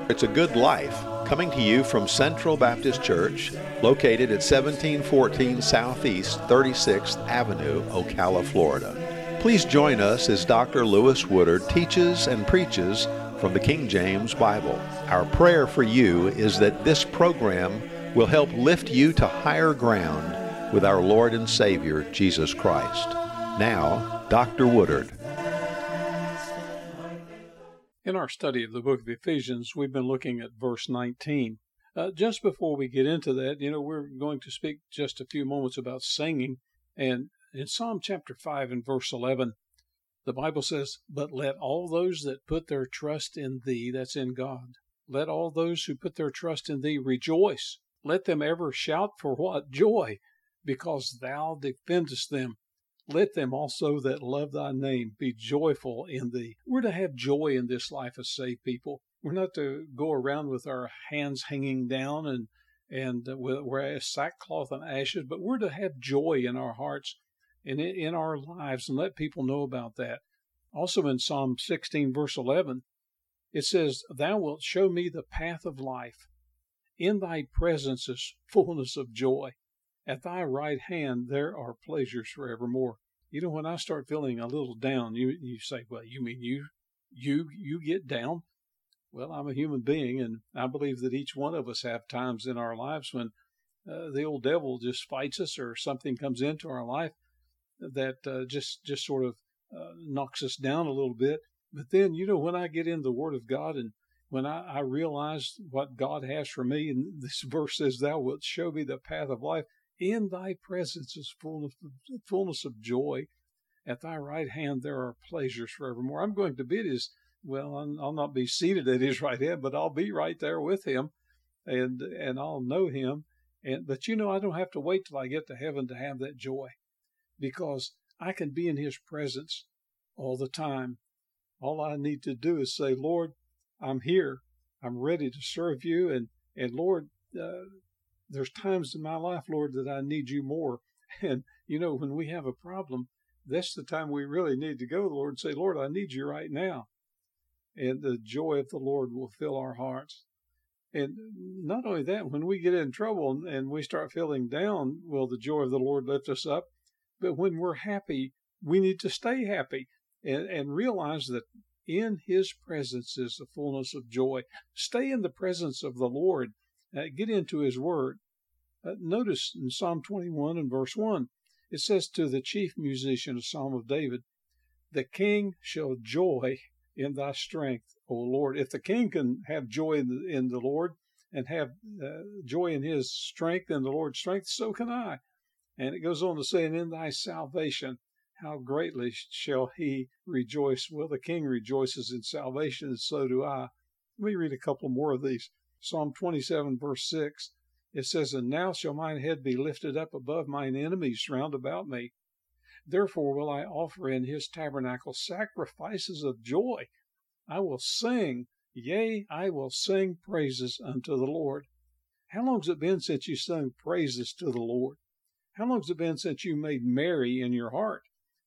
It's a Good Life, coming to you from Central Baptist Church, located at 1714 Southeast 36th Avenue, Ocala, Florida. Please join us as Dr. Lewis Woodard teaches and preaches from the King James Bible. Our prayer for you is that this program will help lift you to higher ground with our Lord and Savior, Jesus Christ. Now, Dr. Woodard. In our study of the book of Ephesians, we've been looking at verse 19. Just before we get into that, we're going to speak just a few moments about singing. And in Psalm chapter 5 and verse 11, the Bible says, "But let all those that put their trust in thee," that's in God, "let all those who put their trust in thee rejoice. Let them ever shout for what? Joy, because thou defendest them. Let them also that love thy name be joyful in thee." We're to have joy in this life as saved people. We're not to go around with our hands hanging down and wear sackcloth and ashes, but we're to have joy in our hearts and in our lives and let people know about that. Also in Psalm 16, verse 11, it says, "Thou wilt show me the path of life. In thy presence is fullness of joy. At thy right hand there are pleasures forevermore." When I start feeling a little down, you say, "Well, you mean you get down?" Well, I'm a human being, and I believe that each one of us have times in our lives when the old devil just fights us, or something comes into our life that just sort of knocks us down a little bit. But then, when I get in the Word of God and when I realize what God has for me, and this verse says, "Thou wilt show me the path of life. In thy presence is fullness of joy. At thy right hand there are pleasures forevermore." I'm going to be at his, I'll not be seated at his right hand, but I'll be right there with him, and I'll know him. But I don't have to wait till I get to heaven to have that joy, because I can be in his presence all the time. All I need to do is say, "Lord, I'm here. I'm ready to serve you. And Lord, there's times in my life, Lord, that I need you more." And, when we have a problem, that's the time we really need to go to the Lord and say, "Lord, I need you right now." And the joy of the Lord will fill our hearts. And not only that, when we get in trouble and we start feeling down, will the joy of the Lord lift us up? But when we're happy, we need to stay happy and realize that in his presence is the fullness of joy. Stay in the presence of the Lord. Get into his word. Notice in Psalm 21 and verse 1, it says to the chief musician, a psalm of David, "The king shall joy in thy strength, O Lord." If the king can have joy in the Lord and have joy in his strength, in the Lord's strength, so can I. And it goes on to say, "And in thy salvation, how greatly shall he rejoice." Well, the king rejoices in salvation, and so do I. Let me read a couple more of these. Psalm 27, verse 6, it says, "And now shall mine head be lifted up above mine enemies round about me. Therefore will I offer in his tabernacle sacrifices of joy. I will sing, yea, I will sing praises unto the Lord." How long's it been since you sung praises to the Lord? How long's it been since you made merry in your heart?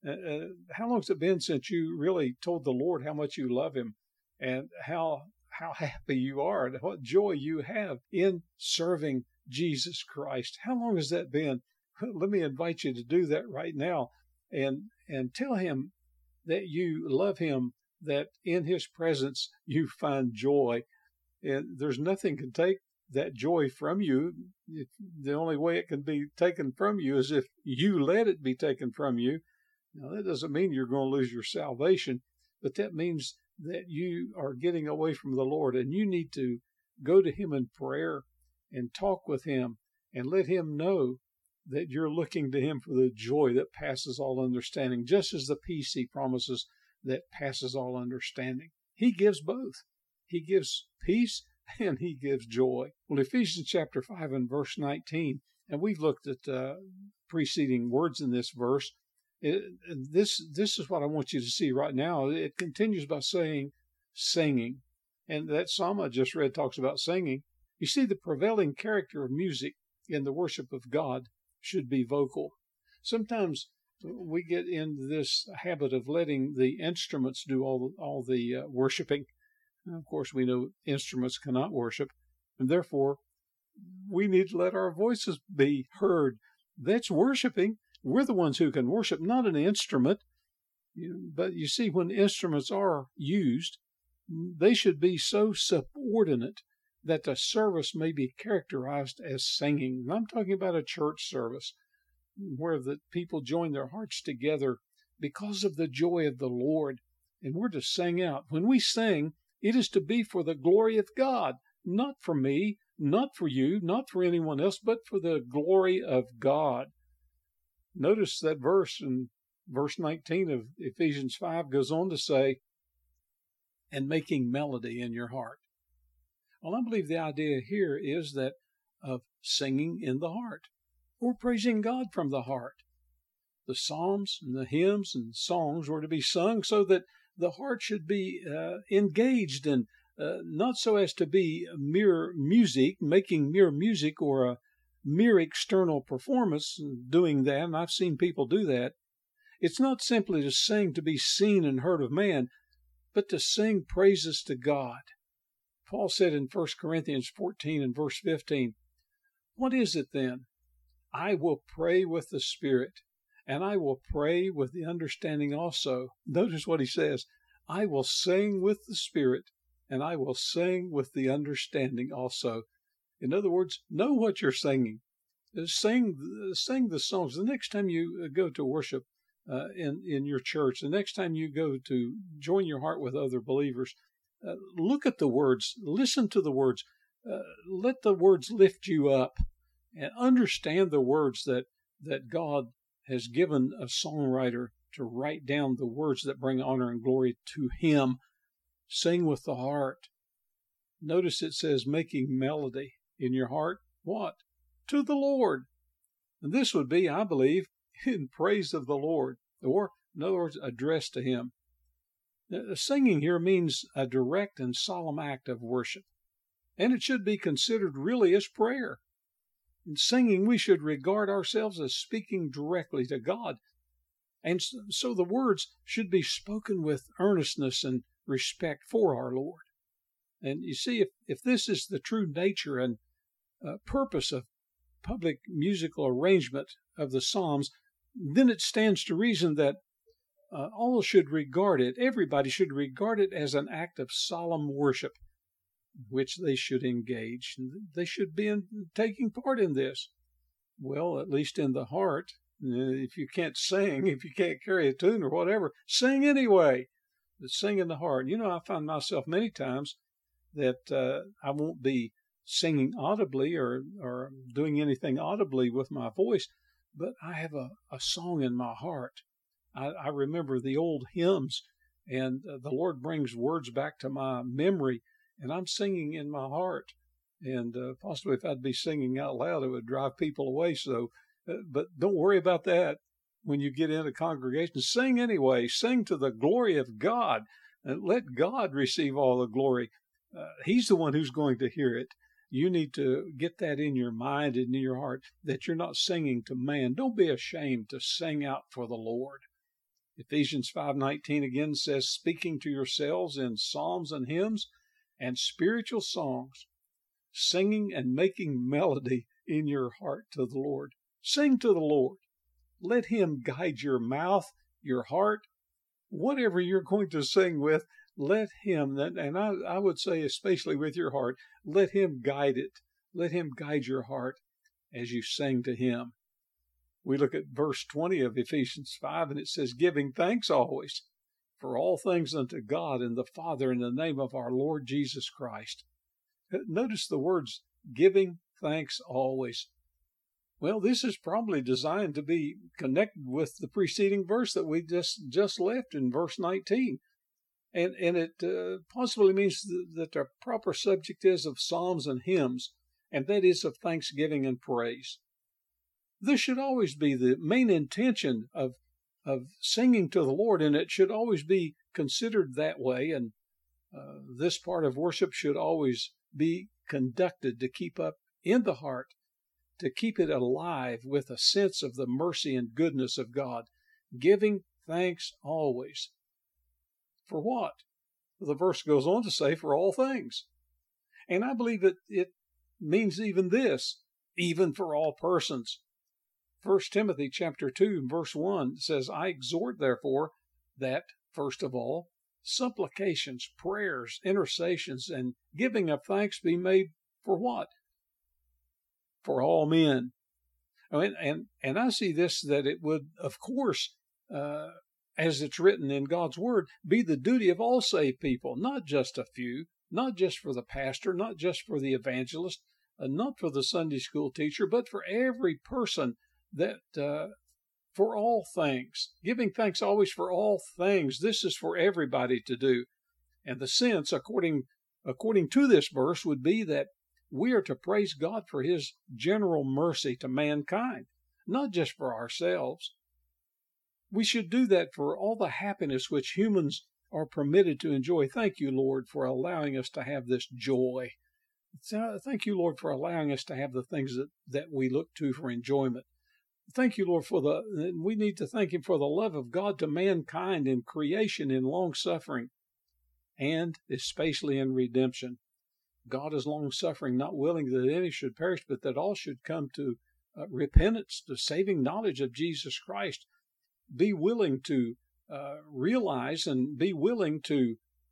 How long's it been since you really told the Lord how much you love him and how happy you are and what joy you have in serving Jesus Christ? How long has that been? Let me invite you to do that right now and tell him that you love him, that in his presence you find joy. And there's nothing can take that joy from you. The only way it can be taken from you is if you let it be taken from you. Now, that doesn't mean you're going to lose your salvation, but that means that you are getting away from the Lord, and you need to go to him in prayer and talk with him and let him know that you're looking to him for the joy that passes all understanding, just as the peace he promises that passes all understanding. He gives both. He gives peace and he gives joy. Well, Ephesians chapter 5 and verse 19, and we've looked at preceding words in this verse. This is what I want you to see right now. It continues by saying singing. And that psalm I just read talks about singing. You see, the prevailing character of music in the worship of God should be vocal. Sometimes we get into this habit of letting the instruments do all the worshiping. Of course, we know instruments cannot worship, and therefore we need to let our voices be heard. That's worshiping. We're the ones who can worship, not an instrument. But you see, when instruments are used, they should be so subordinate that the service may be characterized as singing. And I'm talking about a church service where the people join their hearts together because of the joy of the Lord. And we're to sing out. When we sing, it is to be for the glory of God, not for me, not for you, not for anyone else, but for the glory of God. Notice that verse in verse 19 of Ephesians 5 goes on to say, and making melody in your heart. Well, I believe the idea here is that of singing in the heart, or praising God from the heart. The psalms and the hymns and songs were to be sung so that the heart should be engaged, and not so as to be mere music, making mere music, or a mere external performance doing that. And I've seen people do that. It's not simply to sing to be seen and heard of man, but to sing praises to God. Paul said in 1 Corinthians 14 and verse 15, what is it then? I will pray with the Spirit, and I will pray with the understanding also. Notice what he says, I will sing with the Spirit, and I will sing with the understanding also. In other words, know what you're singing. Sing the songs. The next time you go to worship in your church, the next time you go to join your heart with other believers, look at the words, listen to the words, let the words lift you up, and understand the words that God has given a songwriter to write down the words that bring honor and glory to Him. Sing with the heart. Notice it says making melody in your heart. What? To the Lord. And this would be, I believe, in praise of the Lord, or in other words, addressed to Him. Singing here means a direct and solemn act of worship, and it should be considered really as prayer. In singing, we should regard ourselves as speaking directly to God, and so the words should be spoken with earnestness and respect for our Lord. And you see, if this is the true nature and purpose of public musical arrangement of the Psalms, then it stands to reason that all should regard it, everybody should regard it as an act of solemn worship, which they should engage. They should be taking part in this. Well, at least in the heart. If you can't sing, if you can't carry a tune or whatever, sing anyway. But sing in the heart. I find myself many times that I won't be singing audibly or doing anything audibly with my voice, but I have a song in my heart. I remember the old hymns, and the Lord brings words back to my memory, and I'm singing in my heart. And possibly if I'd be singing out loud, it would drive people away. So, but don't worry about that. When you get into congregation, sing anyway. Sing to the glory of God, and let God receive all the glory. He's the one who's going to hear it. You need to get that in your mind and in your heart, that you're not singing to man. Don't be ashamed to sing out for the Lord. Ephesians 5:19 again says, speaking to yourselves in psalms and hymns and spiritual songs, singing and making melody in your heart to the Lord. Sing to the Lord. Let Him guide your mouth, your heart, whatever you're going to sing with. Let Him, and I would say especially with your heart, let Him guide it. Let Him guide your heart as you sing to Him. We look at verse 20 of Ephesians 5, and it says, giving thanks always for all things unto God and the Father in the name of our Lord Jesus Christ. Notice the words, giving thanks always. Well, this is probably designed to be connected with the preceding verse that we just left in verse 19. And it possibly means that the proper subject is of psalms and hymns, and that is of thanksgiving and praise. This should always be the main intention of singing to the Lord, and it should always be considered that way. And this part of worship should always be conducted to keep up in the heart, to keep it alive with a sense of the mercy and goodness of God, giving thanks always. For what? the verse goes on to say, for all things. And I believe it means even this, even for all persons. 1 Timothy chapter 2, verse 1 says, I exhort, therefore, that, first of all, supplications, prayers, intercessions, and giving of thanks be made for what? For all men. And I see this, that it would, of course, as it's written in God's Word, be the duty of all saved people, not just a few, not just for the pastor, not just for the evangelist, not for the Sunday school teacher, but for every person, that for all things, giving thanks always for all things. This is for everybody to do. And the sense, according to this verse, would be that we are to praise God for His general mercy to mankind, not just for ourselves. We should do that for all the happiness which humans are permitted to enjoy. Thank you, Lord, for allowing us to have this joy. Thank you, Lord, for allowing us to have the things that we look to for enjoyment. Thank you, Lord, we need to thank Him for the love of God to mankind in creation, in long suffering, and especially in redemption. God is long suffering, not willing that any should perish, but that all should come to repentance, to saving knowledge of Jesus Christ. Be willing to realize and be willing to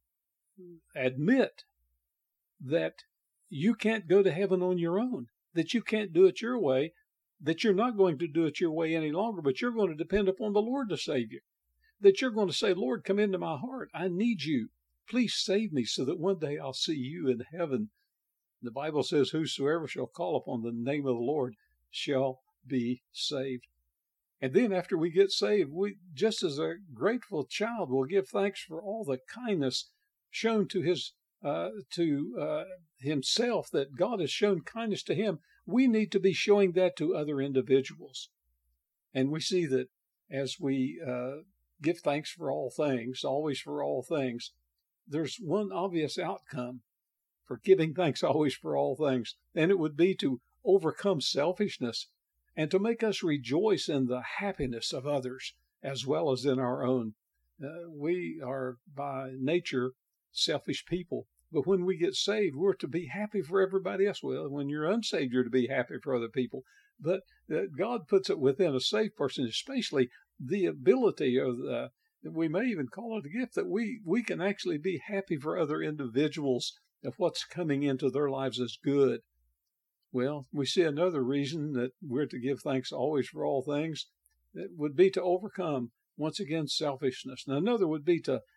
admit that you can't go to heaven on your own, that you can't do it your way, that you're not going to do it your way any longer, but you're going to depend upon the Lord to save you, that you're going to say, Lord, come into my heart. I need you. Please save me so that one day I'll see you in heaven. The Bible says, whosoever shall call upon the name of the Lord shall be saved. And then after we get saved, we, just as a grateful child, will give thanks for all the kindness shown to himself, that God has shown kindness to him. We need to be showing that to other individuals. And we see that as we give thanks for all things, always for all things, there's one obvious outcome for giving thanks always for all things, and it would be to overcome selfishness and to make us rejoice in the happiness of others as well as in our own. We are by nature selfish people, but when we get saved, we're to be happy for everybody else. Well, when you're unsaved, you're to be happy for other people. But God puts it within a saved person, especially the ability of we may even call it a gift, that we can actually be happy for other individuals of what's coming into their lives as good. Well, we see another reason that we're to give thanks always for all things. It would be to overcome, once again, selfishness. And another would be to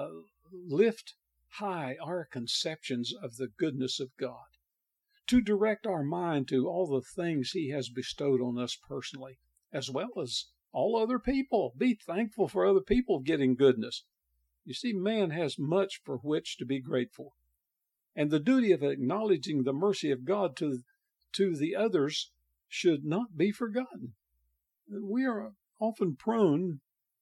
lift high our conceptions of the goodness of God, to direct our mind to all the things He has bestowed on us personally, as well as all other people. Be thankful for other people getting goodness. You see, man has much for which to be grateful. And the duty of acknowledging the mercy of God to the others should not be forgotten. We are often prone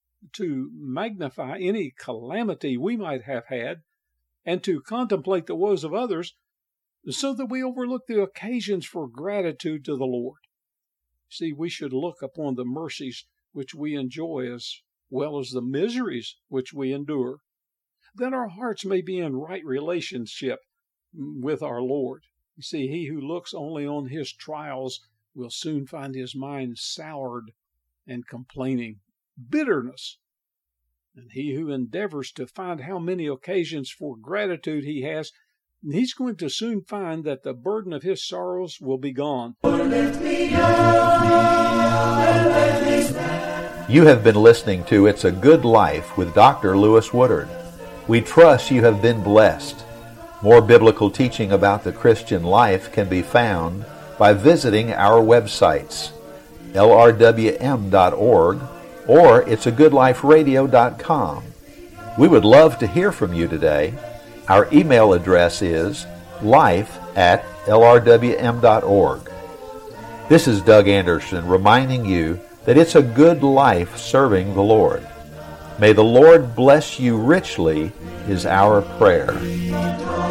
to magnify any calamity we might have had and to contemplate the woes of others, so that we overlook the occasions for gratitude to the Lord. See, we should look upon the mercies which we enjoy as well as the miseries which we endure, that our hearts may be in right relationship with our Lord. You see, he who looks only on his trials will soon find his mind soured and complaining, bitterness. And he who endeavors to find how many occasions for gratitude he has, he's going to soon find that the burden of his sorrows will be gone. You have been listening to It's a Good Life with Dr. Lewis Woodard. We trust you have been blessed. More biblical teaching about the Christian life can be found by visiting our websites, lrwm.org or it'sagoodliferadio.com. We would love to hear from you today. Our email address is life@lrwm.org. This is Doug Anderson reminding you that it's a good life serving the Lord. May the Lord bless you richly is our prayer.